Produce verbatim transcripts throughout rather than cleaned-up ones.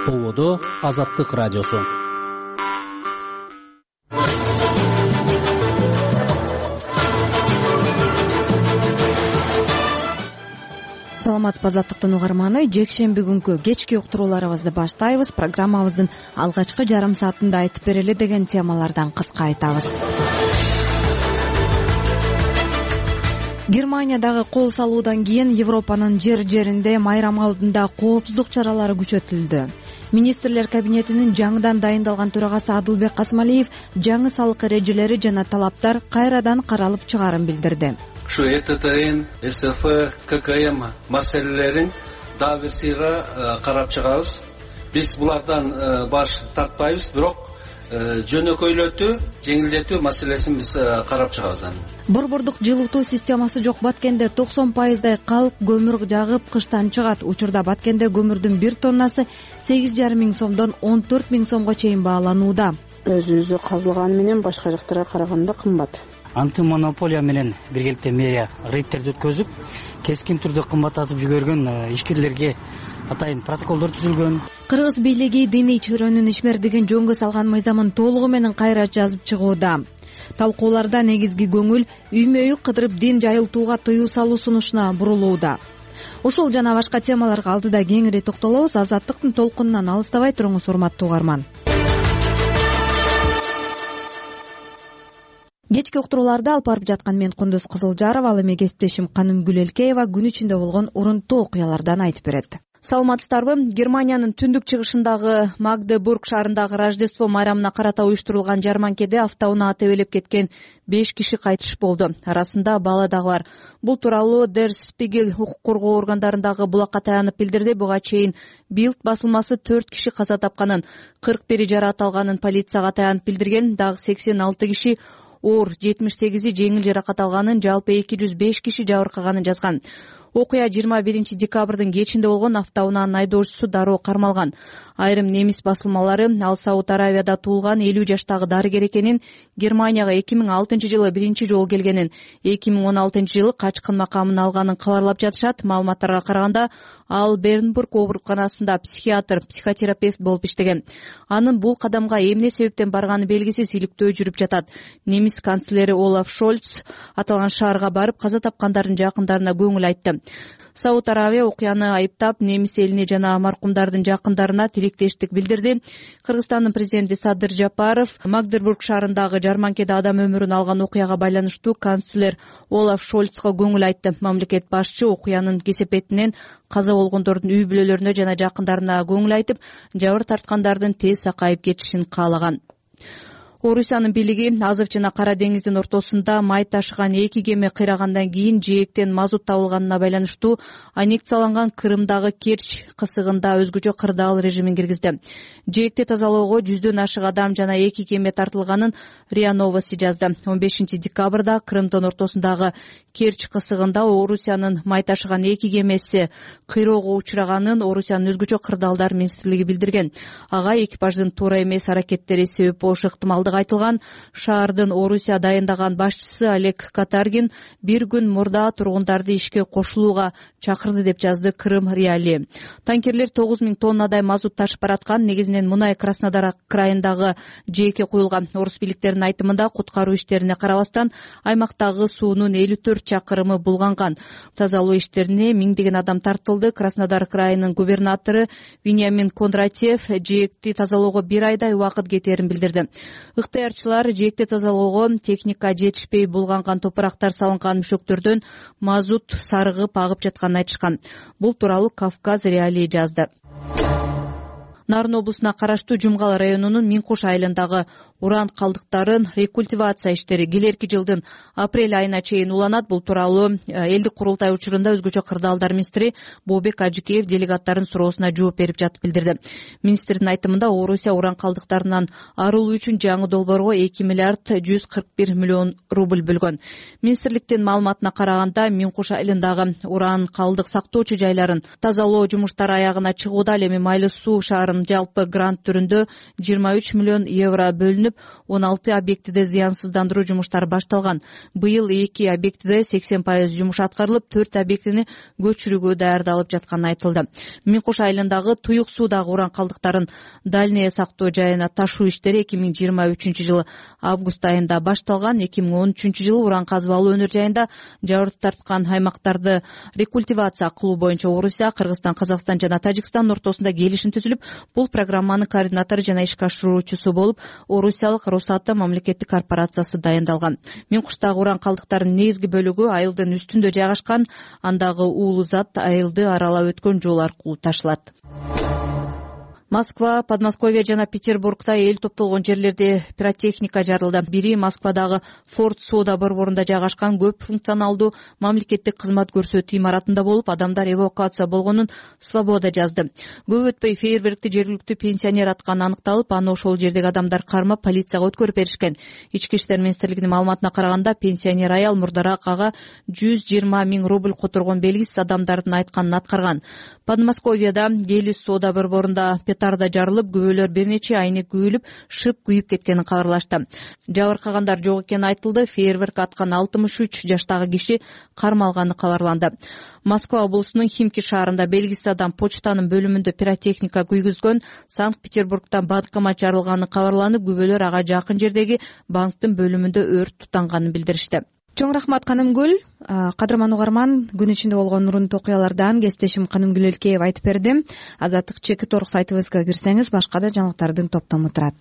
Тободо Азаттык радиосу. Саламатсызбы Азаттыктын угарманы, жекшемби күнкү кечки уктурууларыбызды баштайбыз. Программабыздын алгачкы жарым саатында айтып берели деген темалардан кыска айтабыз. Германиядагы кол салуудан кийин Европанын жер-жеринде майрам алдында коопсуздук чаралары күчөтүлдү. Министрлер кабинетинин жаңыдан дайындалган төрагасы Адылбек Касмалиев жаңы салык эрежелери жана талаптар кайрадан каралып чыгаарын билдирди. Şu E T T'nin, S F, K K M маселелерин дагы бир сыйра карап чыгабыз. Биз булардан баш тартпайбыз, бирок жөнөкөйлөтүү, жеңилдетүү маселесин биз карап чыгабыз. Борбордук жылытуу системасы жок Баткенде токсон пайыздай калк көмүр жагып кыштан чыгат. Учурда Баткенде көмүрдүн бир тоннасы сегиз жарым миң сомдон он төрт миң сомго чейин бааланууда. Өзү-өзү казылганы менен башка жактарга караганда кымбат. Антимонополия менен биргеликте мэрия рейдтерди өткөзүп, кескин түрдө кымбаттатып жүгөргөн ишкерлерге атайын протоколдор түзүлгөн. Кыргыз бийлиги диний чөйрөнүн ишмердигин жөнгө салган мыйзамын толугу менен кайра жазып чыгууда. Талкууларда негизги көңүл үймө-үй кыдырып дин жайылтууга тыюу салуу сунушуна бурулууда. Ушул жана башка темаларга алдыда кеңири токтолобуз. Азаттыктын толкунунан алыстабай туруңуз, урматтуу угарман. Кечки уктурууларды алып барып жаткан мен Кундуз Кызылжарова, ал эми кесиптешим Канымгүл Элкеева күн ичинде болгон урунттуу окуялардан айтып берет. Саламатсыздарбы? Германиянын түндүк чыгышындагы Магдебург шаарындагы Рождество майрамына карата уюштурулган жарманкеде автоунаа тебелеп кеткен беш киши кайтыш болду. Арасында бала дагы бар. Бул тууралуу Der Spiegel укук коргоо органдарындагы булакка таянып билдирди. Буга чейин Bild басылмасы төрт киши каза тапканын, кырк бири жаракат алганын полицияга таянып билдирген. Дагы сексен алты киши оор, жетимиш сегизи жеңил жаракат алганын, жалпы эки жүз беш киши жабыркаганын жазган. Окуя жыйырма биринчи декабрдын кечинде болгон. Автоунаанын айдоочусу дароо кармалган. Айрым немис басылмалары ал Сауд Аравияда туулган элүү жаштагы дарыгер экенин, Германияга эки миң алтынчы жылы биринчи жолу келгенин, эки миң он алтынчы жылы качкын макамын алганын кабарлап жатышат. Маалыматтарга караганда ал Бернбург ооруканасында психиатр, психотерапевт болуп иштеген. Анын бул кадамга эмне себептен барганы белгисиз иликтөө жүрүп жатат. Немис канцлери Олаф Шольц аталган шаарга барып, каза тапкандардын жакындарына көңүл айтты. Сауд Аравия окуяны айыптап, немис элине жана маркумдардын жакындарына тилектештик билдирди. Кыргызстандын президенти Садыр Жапаров Магдебург шаарындагы жарманкеде адам өмүрүн алган окуяга байланыштуу канцлер Олаф Шольцко көңүл айтты. Мамлекет башчы окуянын кесепетинен каза болгондордун үй бүлөлөрүнө жана жакындарына көңүл айтып, жабыр тарткандардын тез сакайып кетишин каалаган. Орусиянын бийлиги Азов жана Кара деңиздин ортосунда май ташыган эки кеме кыйрагандан кийин жээктен мазут табылганына байланыштуу аннексияланган Крымдагы Керчь кысыгында өзгөчө кырдаал режимин киргизди. Жээкти тазалоого жүздөн ашык адам жана эки кеме тартылганын РИА Новости жазды. он бешинчи декабрда Крымдын ортосундагы Керчь кысыгында Орусиянын май ташыган эки кемеси кыйроого учураганын Орусиянын өзгөчө кырдаалдар министрлиги билдирген. Ага экипаждын туура эмес аракеттери себеп болушу ыктымалдыгы айтылган. Шаардын Орусия дайындаган башчысы Олег Катаргин бир күн мурда тургундарды ишке кошулууга чакырды деп жазды Крым Реали. Танкерлер тогуз миң тоннадай мазут ташып бараткан. Негизинен мунай Краснодар крайындагы жээкке куюлган. Орус бийликтеринин айтымында куткаруу иштерине карабастан аймактагы суунун элүү төрт чакырымы булганган. Тазалоо иштерине миңдеген адам тартылды. Краснодар крайынын губернатору Вениамин Кондратьев жээкти тазалоого бир айдай убакыт кетерин билдирди. Ыктыярчылар жээкти тазалоого техника жетишпей булганган топурактар салынган мөшөктөрдөн мазут сарыгып агып жатканын айтышкан. Бул тууралуу Кавказ Реалии жазды. Нарын облусуна караштуу Жумгал районунун Минкуш айылындагы уран калдыктарын рекультивация иштери келерки жылдын апрель айына чейин уланат. Бул тууралуу элдик курултай учурунда өзгөчө кырдаалдар министри Бообек Ажыкеев делегаттардын суроосуна жооп берип жатып билдирди. Министрдин айтымында Орусия уран калдыктарынан арылуу үчүн жаңы долбоорго эки миллиард жүз кырк бир миллион рубль бөлгөн. Министрликтин маалыматына караганда Минкуш айылындагы уран калдык сактоочу жайларын тазалоо жумуштары аягына чыгууда. Ал эми Майлы суу шаарын жалпы грант түрүндө жыйырма үч миллион евро бөлүнүп, он алты объектиде зыянсыздандыруу жумуштары башталган. Быйыл эки объектиде сексен пайыз жумуш аткарылып, төрт объектини көчүрүүгө даярдалып жатканы айтылды. Миңкуш айылындагы туюк суудагы уран калдыктарын дальний сактоо жайына ташуу иштери эки миң жыйырма үчүнчү жылы август айында башталган. эки миң он үчүнчү жылы уран казбалуу өнөр жайында жабыр тарткан аймактарды рекультивация кылуу боюнча Орусия, Кыргызстан, Казакстан жана Тажикстан ортосунда келишим түзүлүп, бул программанын координатору жана ишке ашыруучусу болуп орусиялык Росатом мамлекеттик корпорациясы дайындалган. Миңкуштагы уран калдыктарынын негизги бөлүгү айылдын үстүндө жайгашкан, андагы уулуу зат айылды аралап өткөн жол аркылуу ташылат. Москва, Подмосковье жана Петербургда эл топтолгон жерлерде пиротехника жарылды. Бири Москвадагы Форд соода борборунда жайгашкан көп функционалдуу мамлекеттик кызмат көрсөтүү имаратында болуп, адамдар эвакуация болгонун Свобода жазды. Көп өтпөй фейерверкти жергиликтүү пенсионер атканы аныкталып, аны ошол жердеги адамдар кармап полицияга өткөрүп беришкен. Ички иштер министрлигинин маалыматына караганда, пенсионер аял мурдараак ага жүз жыйырма миң рубль которгон белгисиз адамдардын айтканын аткарган. Подмосковьеда Гелис соода борборунда петарда жарылып, күбөлөр бир нече айнек күйүлүп, шык күйүп кеткенин кабарлашты. Жабыркагандар жок экени айтылды. Фейерверк аткан алтымыш үч жаштагы киши кармалганы кабарланды. Москва облусунун Химки шаарында белгисиз адам почтанын бөлүмүндө пиротехника күйгүзгөн. Санкт-Петербургда банкомат жарылганы кабарланып, күбөлөр ага жакын жердеги банктын бөлүмүндө өрт тутанганын билдиришти. Чоң рахмат Канымгүл. Кадырман угарман, күн ичинде болгон нурунтуу окуялардан кесиптешим Канымгүл Элкеева айтып берди. Азаттык чекит орг сайтыбызга кирсеңиз, башка да жаңылыктардын топтому турат.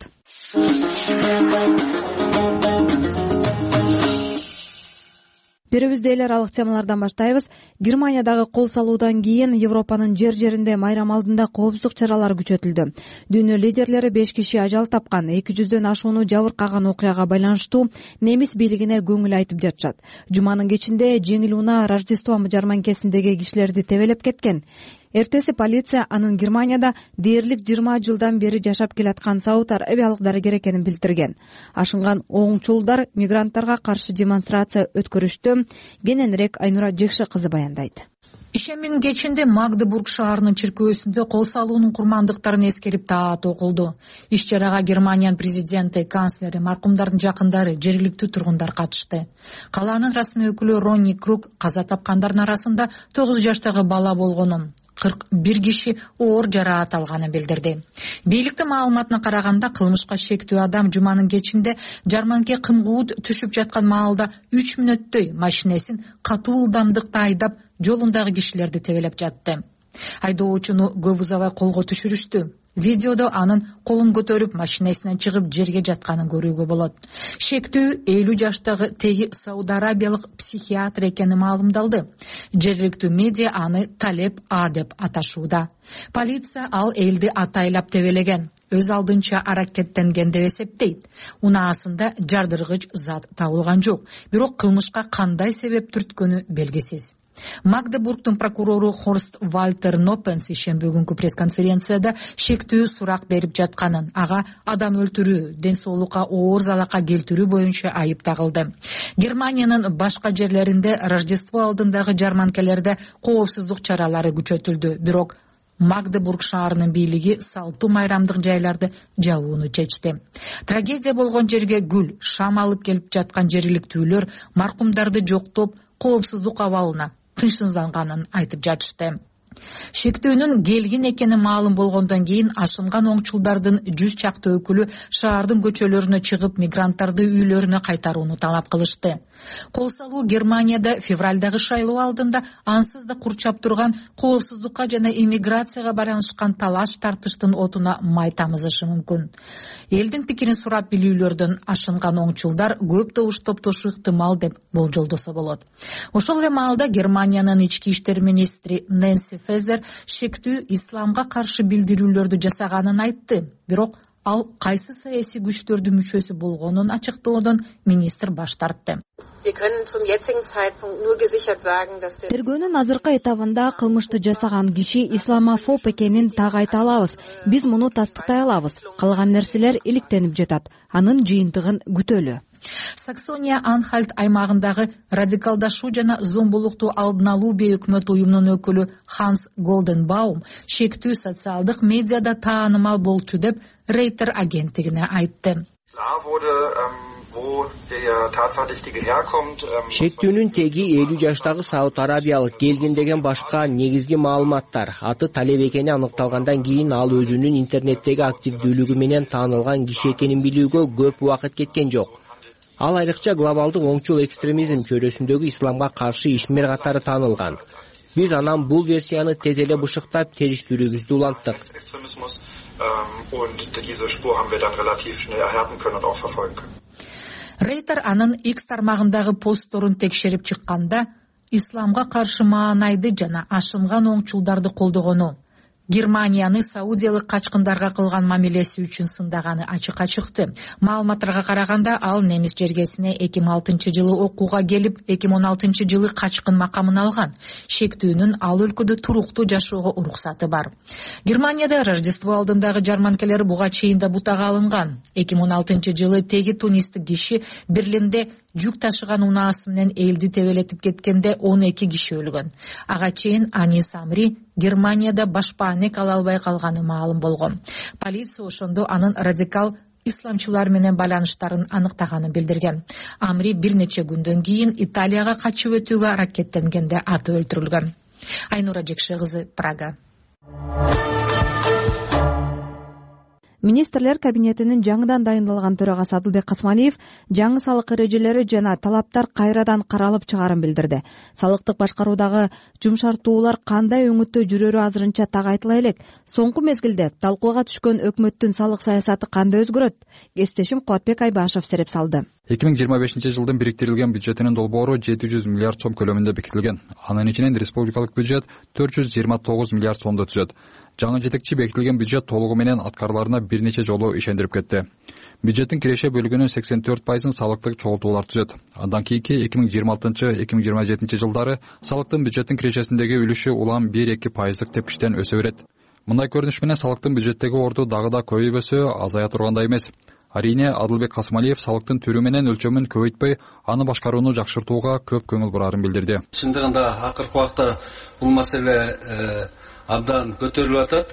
Берүүбүздө эл аралык темалардан баштайбыз. Германиядагы кол салуудан кийин Европанын жер жеринде майрам алдында коопсуздук чаралары күчөтүлдү. Дүйнө лидерлери беш киши ажал тапкан, эки жүздөн ашууну жабыркаган окуяга байланыштуу немис бийлигине көңүл айтып жатышат. Жуманын кечинде жеңил унаа Рождество жарманкесиндеги кишилерди тебелеп кеткен. Эртеси полиция анын Германияда дээрлик жыйырма жылдан бери жашап келаткан Сауд Арабиялык дарыгер экенин билдирген. Ашынган оңчулдар мигранттарга каршы демонстрация өткөрүштү. Кененирээк Айнура Жекше кызы баяндайт. Ишембинин кечинде Магдебург шаарынын чиркөөсүндө кол салуунун курмандыктарын эскерип таат окулду. Иш чарага Германиянын президенти, канцлери, маркумдардын жакындары, жергиликтүү тургундар катышты. Калаанын расмий өкүлү Ронни Круг каза тапкандардын арасында тогуз жаштагы бала болгонун, кырк бир киши оор жараат алганын билдирди. Бийликтин маалыматына караганда, кылмышка шектүү адам жуманын кечинде жарманке кымгууд түшүп жаткан маалда үч мүнөттөй машинесин катуу ылдамдыкта айдап, жолундагы кишилерди тебелеп жатты. Айдоочуну көп узабай колго түшүрүштү. Видеодо анын колун көтөрүп, машинесинен чыгып жерге жатканын көрүүгө болот. Шектүү элүү жаштагы теги Сауд Арабиялык психиатр экени маалымдалды. Жергиликтүү медиа аны Талеп А деп аташууда. Полиция ал элди атайлап тебелеген, өз алдынча аракеттенген деп эсептейт. Унаасында жардыргыч зат табылган жок, бирок кылмышка кандай себеп түрткөнү белгисиз. Магдебургдун прокурору Хорст Вальтер Ноппенс ишемби күнкү пресс-конференцияда шектүү сурак берип жатканын, ага адам өлтүрүү, ден соолукка оор залалка келтирүү боюнча айып тагылды. Германиянын башка жерлеринде Рождество алдындагы жарманкелерде коопсуздук чаралары күчөтүлдү, бирок Магдебург шаарынын бийлиги салттуу майрамдык жайларды жабууну чечти. Трагедия болгон жерге гүл, шам алып келип жаткан жергиликтүүлөр маркумдарды жоктоп, коопсуздук абалына кыйшынганганын айтып жатышты. Шектүүнүн келгин экени маалым болгондон кийин ашынган оңчулдардын жүз чакты өкүлү шаардын көчөлөрүнө чыгып, мигранттарды үйлөрүнө кайтарууну талап кылышты. Кол салуу Германияда февралдагы шайлоо алдында ансыз да курчап турган коопсуздукка жана иммиграцияга байланышкан талаш тартыштын отуна май тамызышы мүмкүн. Элдин пикирин сурап билүүлөрдөн ашынган оңчулдар көп добуш топтошу ыктымал деп болжолдосо болот. Ошол эле маалда Германиянын ички иштер министри Нэнси Фезер шектүү исламга каршы билдирүүлөрдү жасаганын айтты, бирок ал кайсы саясий күчтөрдүн мүчөсү болгонун ачыктоодон министр баш тартты. Тергөөнүн азыркы этабында кылмышты жасаган киши исламофоб экенин так айта алабыз. Биз муну тастыктай алабыз. Калган нерселер иликтенип жатат. Анын жыйынтыгын күтөлү. Саксония Анхальт аймагындагы радикалдашуу жана зомбулукту алдын алуу бейөкмөт уюмунун өкүлү Ханс Голденбаум шектүү социалдык медиада таанымал болчу деп Рейтер агенттигине айтты. Шектүүнүн теги элүү жаштагы Сауд Арабиялык келген деген башка негизги маалыматтар. Аты Талеб экени аныкталгандан кийин ал өзүнүн интернеттеги активдүүлүгү менен таанылган киши экенин билүүгө көп убакыт кеткен жок. Ал айрыкча глобалдык оңчул экстремизм чөйрөсүндөгү исламга каршы ишмер катары таанылган. Биз анан бул версияны тез эле бышыктап териштирүүбүздү уланттык. Рейтер анын X тармагындагы постторун текшерип чыкканда исламга каршы маанайды жана ашынган оңчулдарды колдогону, Германияны саудиялык качкындарга кылган мамилеси үчүн сындаганы ачыкка чыкты. Маалыматтарга караганда ал немис жергесине эки миң алтынчы жылы окууга келип, эки миң он алтынчы жылы качкын макамын алган. Шектүүнүн ал өлкөдө туруктуу жашоого уруксаты бар. Германияда Рождество алдындагы жарманкелер буга чейин да бутага алынган. эки миң он алтынчы жылы теги тунистик киши Берлинде жүк ташыган унаасы менен элди тебелетип кеткенде он эки киши өлгөн. Ага чейин Анис Амри Германияда башпаанек ала албай калганы маалым болгон. Полиция ошондо анын радикал исламчылар менен байланыштарын аныктаганын билдирген. Амри бир нече күндөн кийин Италияга качып өтүүгө аракеттенгенде аты өлтүрүлгөн. Айнура Жекше кызы, Прага. Министрлер кабинетинин жаңыдан дайындалган төрагасы Адылбек Касмалиев жаңы салык эрежелери жана талаптар кайрадан каралып чыгарын билдирди. Салыктык башкаруудагы жумшартуулар кандай өңүттө жүрөрү азырынча так айтыла элек. Соңку мезгилде талкууга түшкөн өкмөттүн салык саясаты кандай өзгөрөт? Кесиптешим Куатбек Айбашев сереп салды. эки миң жыйырма бешинчи жылдын бириктирилген бюджетинин долбоору жети жүз миллиард сом көлөмүндө бекитилген. Анын ичинен республикалык бюджет төрт жүз жыйырма тогуз миллиард сомду түзөт. Жаңы жетекчи бекитилген бюджет толугу менен аткарыларына бир нече жолу ишендирип кетти. Бюджеттин киреше бөлүгүнүн сексен төрт пайызын салыктык чогултуулар түзөт. Андан кийинки эки миң жыйырма алтынчы — эки миң жыйырма жетинчи жылдары салыктын бюджеттин кирешесиндеги үлүшү улам бир эки пайыздык тепкичтен өсө берет. Мындай көрүнүш менен салыктын бюджеттеги орду дагы да көбөйүп өсө азая тургандай эмес. Арине Адылбек Касмалиев салыктын түрү менен өлчөмүн көбөйтпөй, аны башкарууну жакшыртууга көп көңүл бурарын билдирди. Чындыгында акыркы убакта бул маселе абдан көтөрүлүп атат.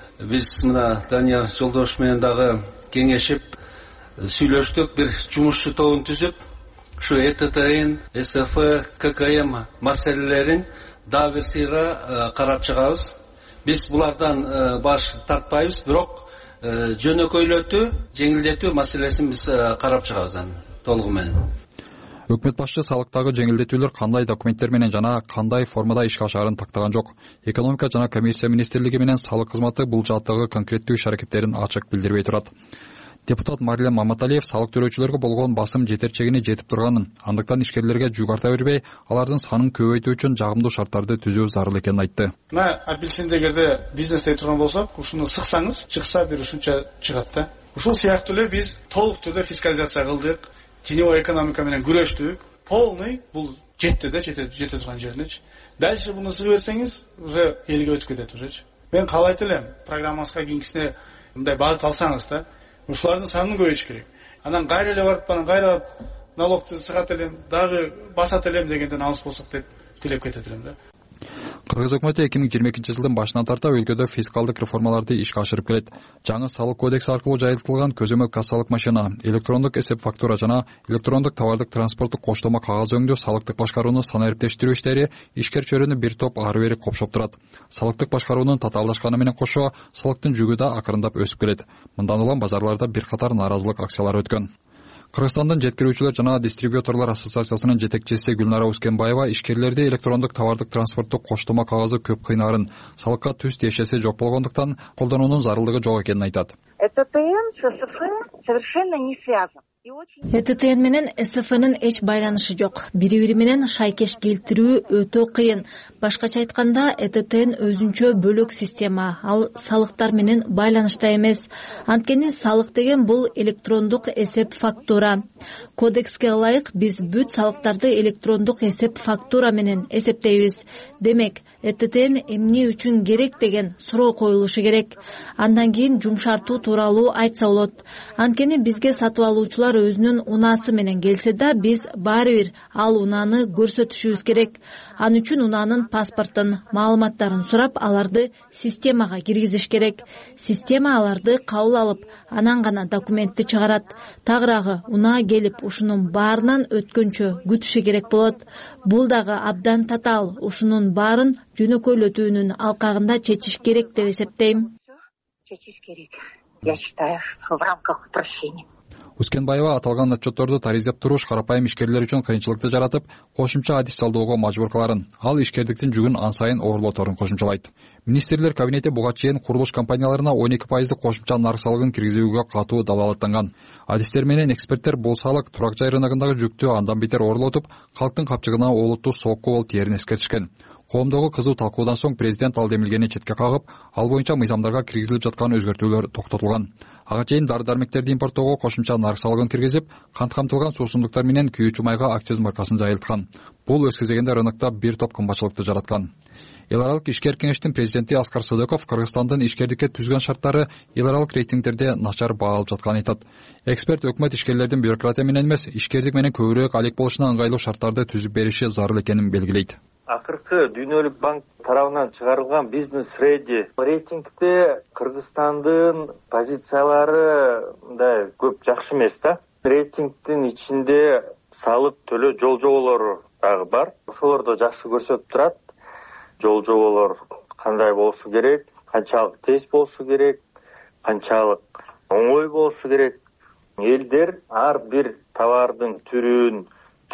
Биз мына Данияр Жолдошев менен дагы кеңешип, сүйлөштүк, бир жумушчу тобун түзүп, ушу Э Т Т Н, С Ф, К К М маселелерин дагы бир сыйра карап чыгабыз. Биз булардан баш тартпайбыз, бирок жөнөкөйлөтүү, жеңилдетүү маселесин биз карап чыгабыз толугу менен. Өкмөт башчы салыктагы жеңилдетүүлөр кандай документтер менен жана кандай формада ишке ашарын тактаган жок. Экономика жана коммерция министрлиги менен салык кызматы бул жааттагы конкреттүү иш-аракеттерин ачык билдирбей турат. Депутат Марлен Маматалиев салык төлөөчүлөргө болгон басым жетерчегине жетип турганын, андыктан ишкерлерге жүк арта бербей, алардын санын көбөйтүү үчүн жагымдуу шарттарды түзүү зарыл экенин айтты. Мына апельсинди эгерде бизнесте турган болсок, ушуну сыксаңыз, чыкса бир ушунча чыгат да. Ушул сыяктуу эле биз толук түрдө фискализация кылдык, теневой экономика менен күрөштүк. Полный бул жетти да, жете жете турган жеринечи. Дальше буну сыгып берсеңиз, уже элге өтүп кетет ужечи. Мен каалайт элем, программаңызга кийинкисине мындай багыт алсаңыз да, ушулардын санын көбөйтүш керек. Анан кайра эле барып, анан кайра налогду сыгат элем, дагы басат элем дегенден алыс болсок деп тилеп кетет элем да. Кыргыз өкмөтү эки миң жыйырма экинчи жылдын башынан тарта өлкөдө фискалдык реформаларды ишке ашырып келет. Жаңы салык кодекси аркылуу жайылтылган көзөмөл кассалык машина, электрондук эсеп фактура жана электрондук товардык транспорттук коштомо кагаз өңдөө салыктык башкарууну санариптештирүү иштери ишкер чөйрөнү бир топ ары бери копшоп турат. Салыктык башкаруунун татаалдашканы менен кошо салыктын жүгү да акырындап өсүп келет. Мындан улам базарларда бир катар нааразылык акциялары өткөн. Кыргызстандын жеткирүүчүлөр жана дистрибьюторлор ассоциациясынын жетекчиси Гүлнара Ускенбаева ишкерлерди электрондук товардык транспорттук коштомо кагазы көп кыйнаарын, салыкка түз тиешеси жок болгондуктан колдонуунун зарылдыгы жок экенин айтат. Э Т Т Н с С Ф совершенно не связан. Э Т Т Н менен С Фнын эч байланышы жок. Бири-бири менен шайкеш келтирүү өтө кыйын. Башкача айтканда э тэ тэ өзүнчө бөлөк система, ал салыктар менен байланышта эмес. Анткени салык деген бул электрондук эсеп фактура. Кодекске ылайык биз бүт салыктарды электрондук эсеп фактура менен эсептейбиз. Демек, э тэ тэ эмне үчүн керек деген суроо коюлушу керек. Андан кийин жумшартуу тууралуу айтса болот. Анткени бизге сатып алуучулар өзүнүн унаасы менен келсе да, биз баары бир ал унааны көрсөтүшүбүз керек. Ал үчүн унаанын паспортун, маалыматтарын сурап, аларды системага киргизиш керек. Система аларды кабыл алып, анан гана документти чыгарат. Тагыраагы унаа келип, ушунун баарынан өткөнчө күтүшү керек болот. Бул дагы абдан татаал. Ушунун баарын жөнөкөйлөтүүнүн алкагында чечиш керек деп эсептейм. Чечиш керек. Я считаю, в рамках упрощения. Үскенбаева аталган отчетторду тариздеп туруш карапайым ишкерлер үчүн кыйынчылыкты жаратып, кошумча адис жалдоого мажбур кыларын, ал ишкердиктин жүгүн ан сайын оорлоторун кошумчалайт. Министрлер кабинети буга чейин курулуш компанияларына он эки пайыздык кошумча нарк салыгын киргизүүгө катуу далаалаттанган. Адистер менен эксперттер бул салык турак жай рыногундагы жүктү андан бетер оорлотуп, калктын капчыгына олуттуу соокку болуп тиерин эскертишкен. Коомдогу кызуу талкуудан соң президент ал демилгени четке кагып, ал боюнча мыйзамдарга киргизилип жаткан өзгөртүүлөр токтотулган. Ага чейин дары-дармектерди импорттоого кошумча нарк салыгын киргизип, кант камтылган суусундуктар менен күйүүчү майга акциз маркасын жайылткан. Бул өз кезегинде рынокто бир топ кымбатчылыкты жараткан. Эл аралык ишкер кеңештин президенти Аскар Сыдыков Кыргызстандын ишкердикке түзгөн шарттары эл аралык рейтингдерде начар баалып жатканын айтат. Эксперт өкмөт ишкерлердин бюрократия менен эмес, ишкердик менен көбүрөөк алек болушуна ыңгайлуу шарттарды түзүп бериши зарыл экенин белгилейт. Акыркы Дүйнөлүк банк тарабынан чыгарылган бизнес реди рейтингде Кыргызстандын позициялары мындай көп жакшы эмес да. Рейтингдин ичинде салык төлөө жол жоболору дагы бар. Ошолорду жакшы көрсөтүп турат. Жол жоболор кандай болушу керек, канчалык тез болушу керек, канчалык оңой болушу керек. Элдер ар бир товардын түрүн,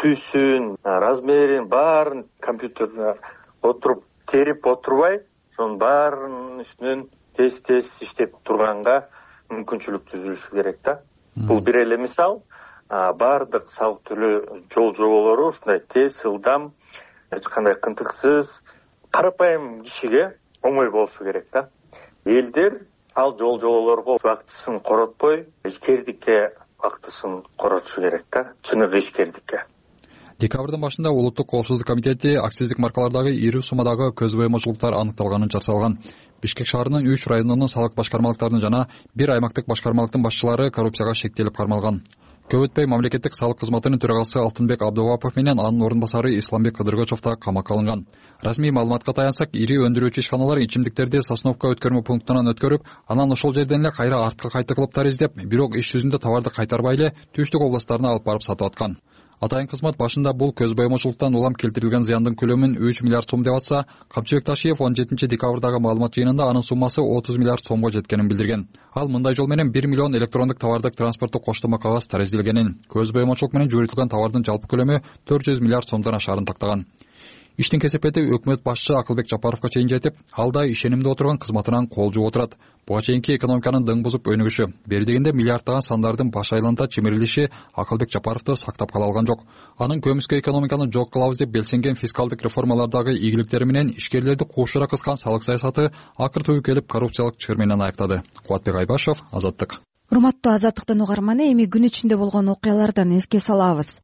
түсүн, размерин баарын компьютерде отуруп терип отурбай, ошонун баарынын үстүнөн тез-тез иштеп турганга мүмкүнчүлүк түзүлүшү керек да. Бул бир эле мисал. Баардык салык төлөө жол жоболору ушундай тез, ылдам, эч кандай кынтыксыз, карапайым кишиге оңой болушу керек да. Элдер ал жол жоболорго вактысын коротпой, ишкердикке вактысын коротушу керек да, чыныгы ишкердикке. Декабрдын башында Улуттук коопсуздук комитети акциздик маркалардагы ири суммадагы көз боемочулуктар аныкталганын жарыялаган. Бишкек шаарынын үч районунун салык башкармалыктарынын жана бир аймактык башкармалыктын башчылары коррупцияга шектелип кармалган. Көп өтпөй мамлекеттик салык кызматынын төрагасы Алтынбек Абдувапов менен анын орун басары Исламбек Кыдыргычев да камакка алынган. Расмий маалыматка таянсак, ири өндүрүүчү ишканалар ичимдиктерди Сосновка өткөрмө пунктунан өткөрүп, анан ошол жерден эле кайра артка кайта кылып тариздеп, бирок иш жүзүндө товарды кайтарбай эле түштүк областтарына алып барып сатып аткан. Атайын кызмат башында бул көз боемочулуктан улам келтирилген зыяндын көлөмүн үч миллиард сом деп атса, Капчыбек Ташиев он жетинчи декабрдагы маалымат жыйынында анын суммасы отуз миллиард сомго жеткенин билдирген. Ал мындай жол менен бир миллион электрондук товардык транспорттук коштомо кагаз тариздилгенин, көз боемочулук менен жүргүзүлгөн товардын жалпы көлөмү төрт жүз миллиард сомдон ашаарын тактаган. Иштин кесепети өкмөт башчы Акылбек Жапаровго чейин жетип, ал да ишенимде отурган кызматынан кол жууп отурат. Буга чейинки экономиканын дың бузуп өнүгүшү, бери дегенде миллиарддаган сандардын баш айланта чимирилиши Акылбек Жапаровду сактап кала алган жок. Анын көмүскө экономиканы жок кылабыз деп белсенген фискалдык реформалардагы ийгиликтери менен ишкерлерди куушура кыскан салык саясаты акыр түбү келип коррупциялык чыр менен аяктады. Кубатбек Айбашев, Азаттык. Урматтуу Азаттыктын угарманы, эми күн ичинде болгон окуялардан эске салабыз.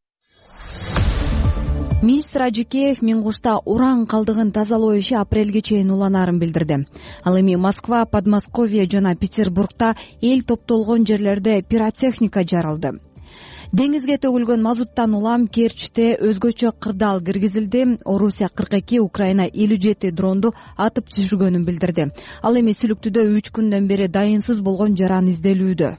Министр Ажикеев Миңгушта уран калдыгын тазалоо иши апрелге чейин уланарын билдирди. Ал эми Москва, Подмосковье жана Петербургда эл топтолгон жерлерде пиротехника жарылды. Деңизге төгүлгөн мазуттан улам Керчте өзгөчө кырдаал киргизилди. Орусия кырк эки, Украина элүү жети дронду атып түшүргөнүн билдирди. Ал эми Сүлүктүдө үч күндөн бери дайынсыз болгон жаран изделүүдө.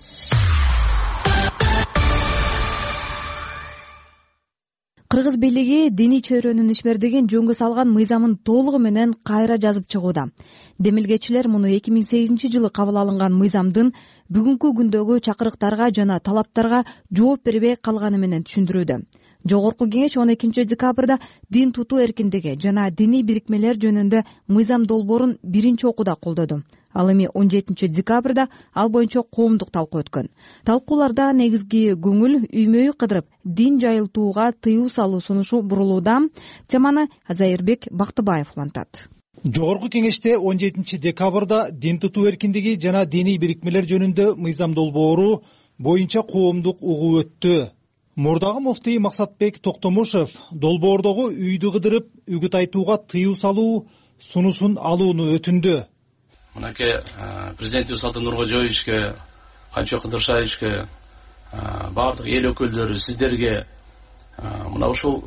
Кыргыз бийлиги диний чөйрөнүн ишмердигин жөнгө салган мыйзамын толугу менен кайра жазып чыгууда. Демилгечилер муну эки миң сегизинчи жылы кабыл алынган мыйзамдын бүгүнкү күндөгү чакырыктарга жана талаптарга жооп бербей калганы менен түшүндүрүүдө. Жогорку кеңеш он экинчи декабрда дин тутуу эркиндиги жана диний бирикмелер жөнүндө мыйзам долбоорун биринчи окууда колдоду. Ал эми он жетинчи декабрда ал боюнча коомдук талкуу өткөн. Талкууларда негизги көңүл үй мөйү кыдырып дин жайылтууга тыюу салуу сунушу бурулууда. Теманы Азайырбек Бактыбаев улантат. Жогорку кеңеште он жетинчи декабрда дин тутуу эркиндиги жана диний бирикмелер жөнүндө мыйзам долбоору боюнча коомдук угуу өттү. Мурдагы муфтий Максатбек Токтомушев долбоордогу үйдү кыдырып үгүт айтууга тыюу салуу сунушун алууну өтүндү. Мынакей президент Салтан Нуркожоевичке, Канчо Кыдыршаевичке, бардык эл өкүлдөрү сиздерге мына ушул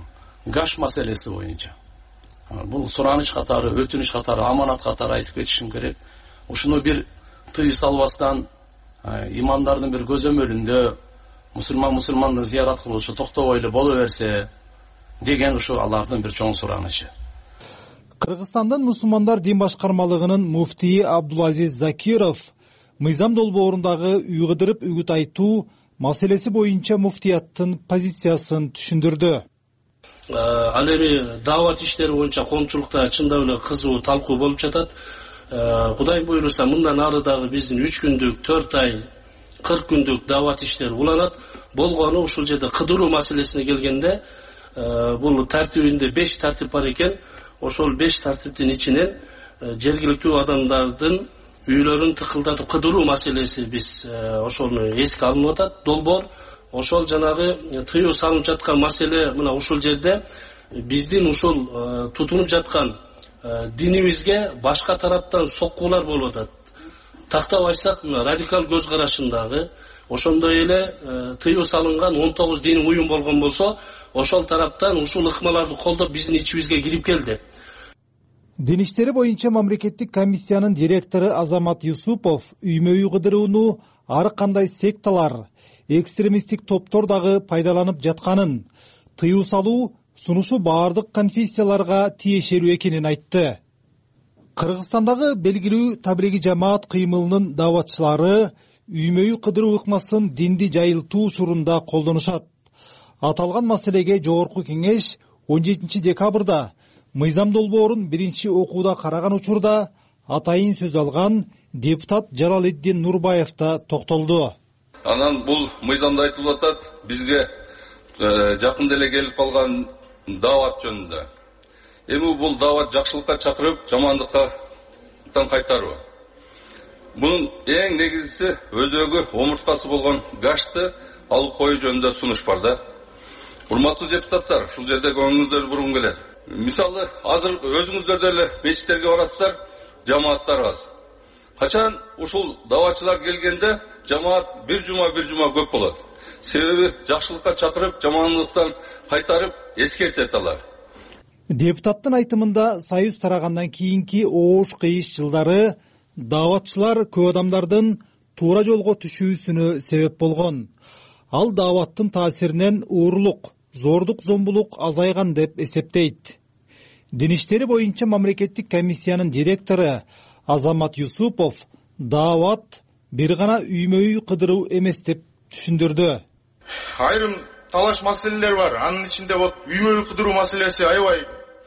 гаш маселеси боюнча бул сураныч катары, өтүнүч катары, аманат катары айтып кетишим керек. Ушуну бир тыюу салбастан имамдардын бир көзөмөлүндө мусулман мусулмандын зыярат кылышы токтобой эле боло берсе деген ушу алардын бир чоң суранычы. Кыргызстандын мусулмандар дин башкармалыгынын муфтии Абдулазиз Закиров мыйзам долбоорундагы үй кыдырып үгүт айтуу маселеси боюнча муфтияттын позициясын түшүндүрдү. Ал эми даават иштери боюнча коомчулукта чындап эле кызуу талкуу болуп жатат. Кудай буйруса мындан ары дагы биздин үч күндүк, төрт ай, кырк күндүк даават иштери уланат. Болгону ушул жерде кыдыруу маселесине келгенде бул тартибинде беш тартип бар экен. Ошол беш тартиптин ичинен жергиликтүү адамдардын үйлөрүн тыкылдатып кыдыруу маселеси биз ошону эске алынып атат. Долбоор ошол жанагы тыюу салынып жаткан маселе мына ушул жерде биздин ушул тутунуп жаткан динибизге башка тараптан соккуулар болуп атат. Тактап айтсак, радикал көз карашындагы ошондой эле тыюу салынган он тогуз диний уюм болгон болсо, ошол тараптан ушул ыкмаларды колдоп биздин ичибизге кирип келди. Дин иштери боюнча мамлекеттик комиссиянын директору Азамат Юсупов үймө-үй кыдырууну ар кандай секталар, экстремисттик топтор дагы пайдаланып жатканын, тыюу салуу сунушу баардык конфессияларга тиешелүү экенин айтты. Кыргызстандагы белгилүү таблиги жамаат кыймылынын дааватчылары үймө-үй кыдыруу ыкмасын динди жайылтуу учурунда колдонушат. Аталган маселеге жогорку кеңеш он жетинчи декабрда мыйзам долбоорун биринчи окууда караган учурда атайын сөз алган депутат Жалалиддин Нурбаев да токтолду. Анан бул мыйзамда айтылып атат, бизге жакында эле келип калган даават жөнүндө. Эми бул даават жакшылыкка чакырып, жамандыктан кайтаруу. Бунун эң негизгиси өзөгү омурткасы болгон гашты алып коюу жөнүндө сунуш бар да. Урматтуу депутаттар, ушул жерде көңүлүңүздөрдү бургум келет. Мисалы, азыр өзүңүздөр деле мечиттерге барасыздар, жамааттар аз. Качан ушул дааватчылар келгенде жамаат бир жума бир жума көп болот. Себеби жакшылыкка чакырып, жамандыктан кайтарып эскертет алар. Депутаттын айтымында союз тарагандан кийинки оош кыйыш жылдары дааватчылар көп адамдардын туура жолго түшүүсүнө себеп болгон. Ал дааваттын таасиринен уурулук, зордук зомбулук азайган деп эсептейт. Дин иштери боюнча мамлекеттик комиссиянын директору Азамат Юсупов даават бир гана үймө-үй кыдыруу эмес деп түшүндүрдү. Айрым талаш маселелер бар. Анын ичинде вот үймө-үй кыдыруу маселеси аябай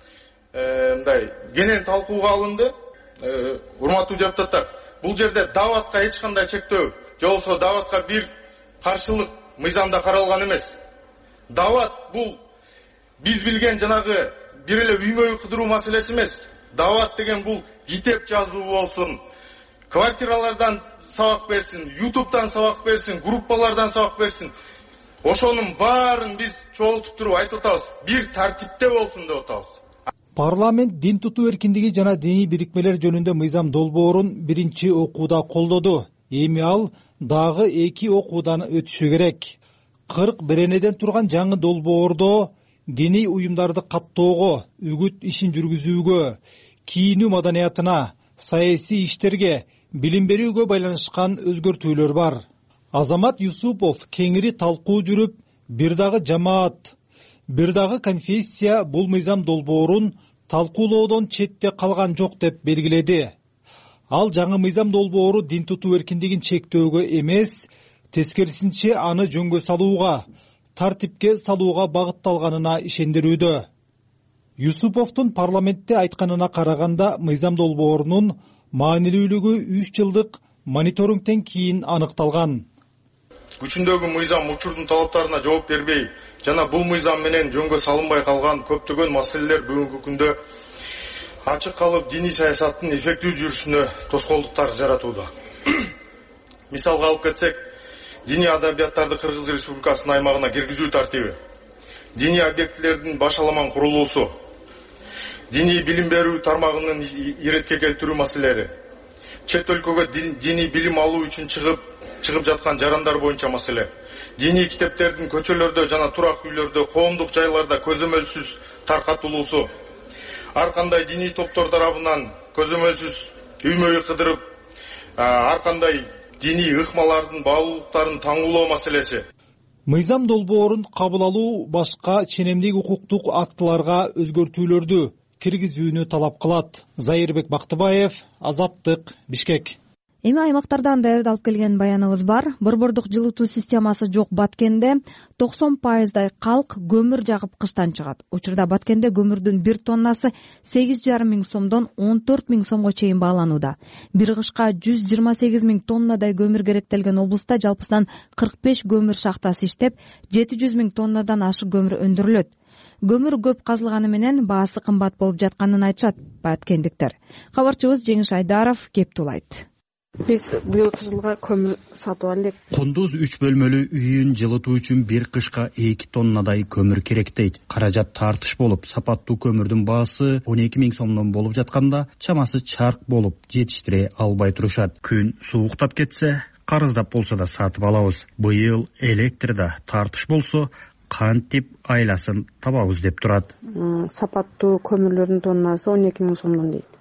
мындай кенен талкууга алынды. Урматтуу депутаттар, бул жерде дааватка эч кандай чектөө, же болбосо дааватка бир каршылык мыйзамда каралган эмес. Даават бул биз билген жанагы бир эле үймө-үй кыдыруу маселеси эмес. Даават деген бул китеп жазуу болсун, квартиралардан сабак берсин, ютубтан сабак берсин, группалардан сабак берсин. Ошонун баарын биз чогултуп туруп айтып атабыз, бир тартипте болсун деп атабыз. Парламент дин тутуу эркиндиги жана диний бирикмелер жөнүндө мыйзам долбоорун биринчи окууда колдоду. Эми ал дагы эки окуудан өтүшү керек. кырк беренеден турган жаңы долбоордо диний уюмдарды каттоого, үгүт ишин жүргүзүүгө, кийинүү маданиятына, саясий иштерге, билим берүүгө байланышкан өзгөртүүлөр бар. Азамат Юсупов кеңири талкуу жүрүп, бир дагы жамаат, бир дагы конфессия бул мыйзам долбоорун талкуулоодон четте калган жок деп белгиледи. Ал жаңы мыйзам долбоору дин тутуу эркиндигин чектөөгө эмес, тескерисинче аны жөнгө салууга, тартипке салууга багытталганына ишендирүүдө. Юсуповдун парламентте айтканына караганда, мыйзам долбоорунун маанилүүлүгү үч жылдык мониторингден кийин аныкталган. Күчүндөгү мыйзам учурдун талаптарына жооп бербей жана бул мыйзам менен жөнгө салынбай калган көптөгөн маселелер бүгүнкү күндө ачык калып, диний саясаттын эффектүү жүрүшүнө тоскоолдуктар жаратууда. Мисалга алып кетсек, диний адабияттарды Кыргыз Республикасынын аймагына киргизүү тартиби, диний объектилердин башаламан курулуусу, диний билим берүү тармагынын иретке келтирүү маселелери, чет өлкөгө диний билим алуу үчүн чыгып чыгып жаткан жарандар боюнча маселе, диний китептердин көчөлөрдө жана турак үйлөрдө, коомдук жайларда көзөмөлсүз таркатылуусу, ар кандай диний топтор тарабынан көзөмөлсүз үймө үй кыдырып, ар кандай диний ыкмалардын баалуулуктарын таңуулоо маселеси. Мыйзам долбоорун кабыл алуу башка ченемдик укуктук актыларга өзгөртүүлөрдү киргизүүнү талап кылат. Зайырбек Бактыбаев, Азаттык, Бишкек. Эми аймактардан даярдалып келген баяныбыз бар. Борбордук жылытуу системасы жок Баткенде токсон пайыздай калк көмүр жагып кыштан чыгат. Учурда Баткенде көмүрдүн бир тоннасы сегиз жарым миң сомдон он төрт миң сомго чейин бааланууда. Бир кышка жүз жыйырма сегиз миң тоннадай көмүр керектелген облуста жалпысынан кырк беш көмүр шахтасы иштеп, жети жүз миң тоннадан ашык көмүр өндүрүлөт. Көмүр көп казылганы менен баасы кымбат болуп жатканын айтышат баткендиктер. Кабарчыбыз Жеңиш Айдаров кептулайт. Биз быйылкы жылга көмүр сатып алдык. Кундуз үч бөлмөлүү үйүн жылытуу үчүн бир кышка эки тоннадай көмүр керек дейт. Каражат тартыш болуп, сапаттуу көмүрдүн баасы он эки миң сомдон болуп жатканда, чамасы чарк болуп жетиштире албай турушат. Күн сууктап кетсе, карыздап болсо да сатып алабыз. Быйыл электр да тартыш болсо, кантип айласын табабыз деп турат. Сапаттуу көмүрлөрдүн тоннасы он эки миң сомдон дейт.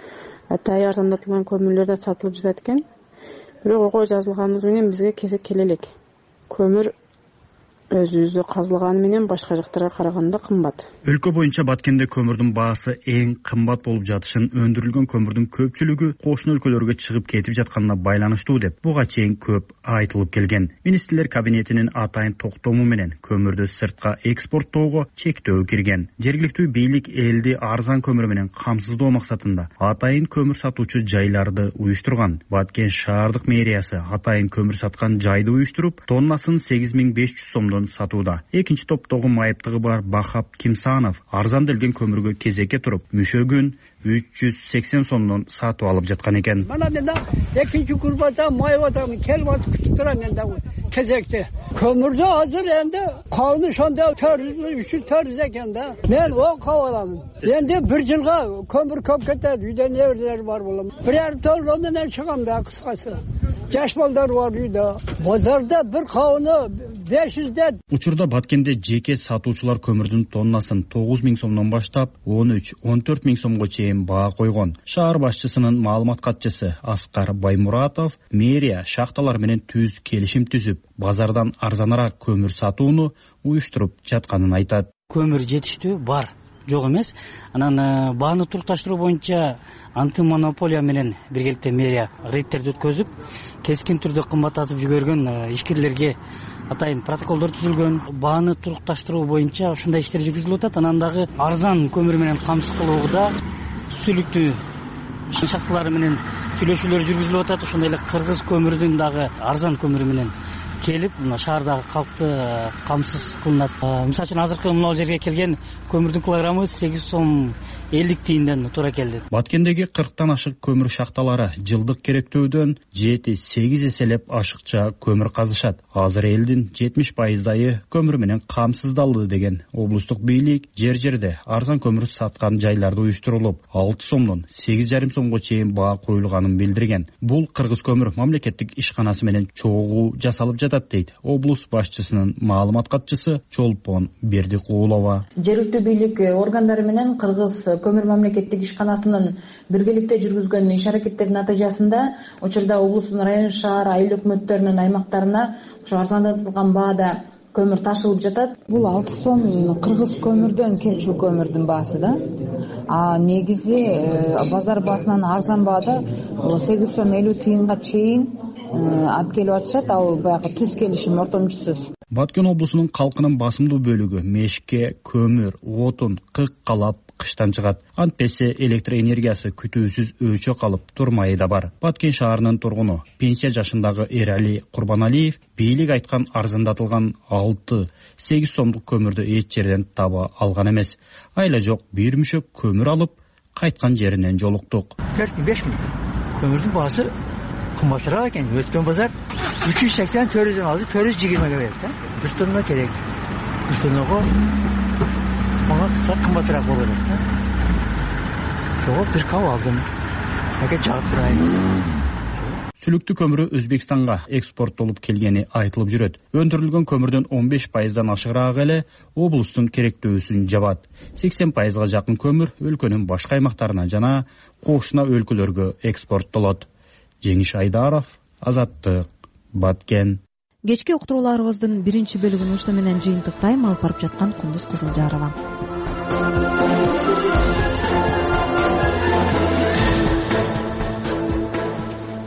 Атай арзандатылган көмүрлөр да сатылып жатат экен. Бирок ого жазылганыбыз менен бизге кезек келе элек. Көмүр өзүбүздө казылганы менен башка жактарга караганда кымбат. Өлкө боюнча Баткенде көмүрдүн баасы эң кымбат болуп жатышын, өндүрүлгөн көмүрдүн көпчүлүгү кошуна өлкөлөргө чыгып кетип жатканына байланыштуу деп буга чейин көп айтылып келген. Министрлер кабинетинин атайын токтому менен көмүрдү сыртка экспорттоого чектөө кирген. Жергиликтүү бийлик элди арзан көмүр менен камсыздоо максатында атайын көмүр сатуучу жайларды уюштурган. Баткен шаардык мэриясы атайын көмүр саткан жайды уюштуруп, тоннасын сегиз миң беш жүз сомдон сатууда. Экинчи топтогу майыптыгы бар Бахап Кимсанов арзанделген көмүргө кезекке туруп, мүшөгүн үч жүз сексен сомдон сатып алып жаткан экен. Мана мен экинчи курбата майып атам, келип атып күтүп турам мен да кезекте. Көмүрдү азыр энди каны шонда үч жүз төрт жүз экен да. Мен о кабаламын. Энди бир жылга көмүр көп кетет, үйдө небелер бар болом. Бир жарым тонна менен чыгам да кыскасы. Жаш балдар бар үйдө. Базарда бир кабыны беш жүздөн. Учурда Баткенде жеке сатуучулар көмүрдүн тоннасын тогуз миң сомдон баштап он үч он төрт миң сомго чейин баа койгон. Шаар башчысынын маалымат катчысы Аскар Баймуратов мэрия шахталар менен түз келишим түзүп, базардан арзаныраак көмүр сатууну уюштуруп жатканын айтат. Көмүр жетиштүү бар, жок эмес. Анан бааны турукташтыруу боюнча антимонополия менен биргеликте мэрия рейдтерди өткөзүп, кескин түрдө кымбаттатып жибергөн ишкерлерге атайын протоколдор түзүлгөн. Бааны турукташтыруу боюнча ушундай иштер жүргүзүлүп атат. Анан дагы арзан көмүр менен камсыз кылууда түзүлүктүү шахталар менен сүйлөшүүлөр жүргүзүлүп атат. Ошондой эле кыргыз көмүрдүн дагы арзан көмүрү менен келип, мына шаардагы калкты камсыз кылынат. Мисалы үчүн азыркы мына жерге келген көмүрдүн килограммы сегиз сом элүү тыйындан туура келди. Баткендеги кырктан ашык көмүр шахталары жылдык керектөөдөн жети сегиз эселеп ашыкча көмүр казышат. Азыр элдин жетимиш пайыздайы көмүр менен камсыздалды деген облустук бийлик жер жерде арзан көмүр саткан жайларды уюштурулуп, алты сомдон сегиз жарым сомго чейин баа коюлганын билдирген. Бул Кыргыз көмүр мамлекеттик ишканасы менен чогуу жасалып дейт облус башчысынын маалымат катчысы Чолпон Бердикулова. Жергиликтүү бийлик органдары менен Кыргыз көмүр мамлекеттик ишканасынын биргеликте жүргүзгөн иш аракеттеринин натыйжасында учурда облустун район шаар айыл өкмөттөрүнүн аймактарына ушу арзандатылган баада көмүр ташылып жатат. Бул алты сом кыргыз көмүрдөн келчү көмүрдүн баасы да. А негизи базар баасынан арзан баада сегиз сом элүү тыйынга чейин алып келип атышат. Ал баягы түз келишим ортомчусуз. Баткен облусунун калкынын басымдуу бөлүгү мешке, көмүр, отун, кык калап кыштан чыгат. Антпесе электр энергиясы күтүүсүз өчө калып турмайы да бар. Баткен шаарынын тургуну пенсия жашындагы Эрали Курбаналиев бийлик айткан арзандатылган алты сегиз сомдук көмүрдү эч жерден таба алган эмес. Айла жок бир мүшөк көмүр алып кайткан жеринен жолуктук. төрт күн беш күн көмүрдүн баасы кымбатыраак экен. Өткөн базар үч жүз сексен төрт жүздөн алды, төрт жүз жыйырмага берет да. Бир тонна керек. Бир тоннага мага сак кымбатыраак болуп атат да. Жого бир кап алдым. Эге жаап турайын. Сүлүктүү көмүрү Өзбекстанга экспорттолуп келгени айтылып жүрөт. Өндүрүлгөн көмүрдүн он беш пайыздан ашыгыраак эле облустун керектөөсүн жабат. сексен пайызга жакын көмүр өлкөнүн башка аймактарына жана кошуна өлкөлөргө экспорттолот. Жеңиш Айдаров, Азаттык, Баткен. Кечки уктурууларыбыздын биринчи бөлүгүн ушуну менен жыйынтыктайм. Алып барып жаткан Кундуз Кызылжарова.